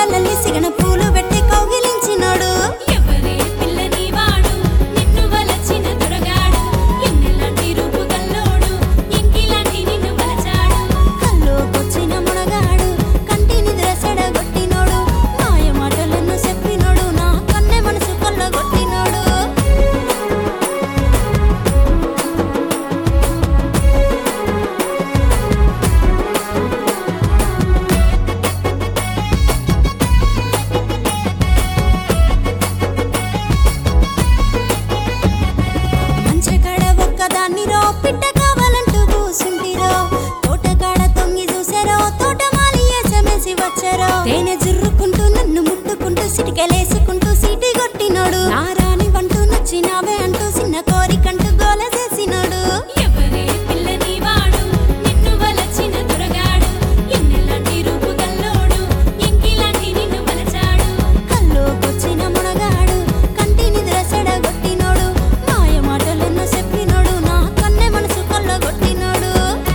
కళ్ళల్లి సిగన పూలు పెట్టి కౌగిలించినాడు. ఎవరే పిల్లని వాడు నిన్ను వలచిన దొరగాడు ఎన్నెలాంటి రూపు గల్లోడు ఇంకిలాంటి నిన్ను వలచాడు. కల్లోకొచ్చిన మునగాడు కంటి నిద్ర సెడగొట్టినోడు మాయ మాటలను చెప్పినోడు నా కన్నె మనసు కొల్లగొట్టినోడు. మంచకాడ ఒక్కదాన్నిరో పిట్ట కావాలంటూ కూసుంటిరో తోటకాడ తొంగి చూసారో తోటమాలి ఎసమేసి వచ్చారో తేనె జుర్రుకుంటూ నన్ను ముట్టుకుంటూ సిటికెలేసుకుంటూ సీటి కొట్టినోడు నారాని వంటూ నచ్చినావే అంటూ చిన్న కోరికంటూ గోల చేసినోడు. ఎవరే పిల్లని వాడు నిన్ను వలచిన దొరగాడు ఎన్నెలాంటి రూపు గల్లోడు ఇంకిలాంటి నిన్ను వలచాడు. కల్లోకొచ్చిన మునగాడు కంటి నిద్ర సెడగొట్టినోడు మాయ మాటలను చెప్పినోడు నా కన్నె మనసు కొల్లగొట్టినోడు.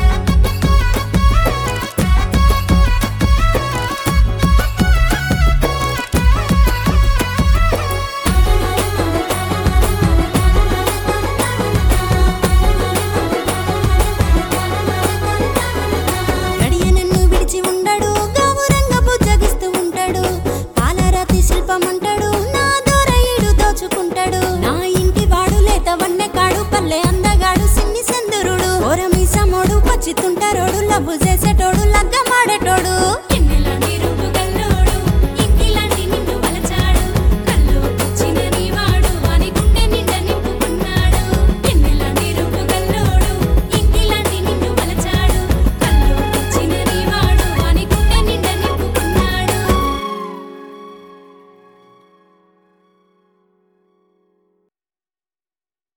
గడియ నన్ను విడిచి ఉండడు గౌరంగా బుజ్జగిస్తూ ఉంటాడు పాలరాతి శిల్పం అంటాడు నా దొరయుడు దోచుకుంటాడు. నా ఇంటి వాడు లేత వన్నెకాడు పల్లె అందగాడు సిన్ని సందురుడు ఓరమీసమోడు పచ్చితుంటారోడు లవ్వు చేసేటోడు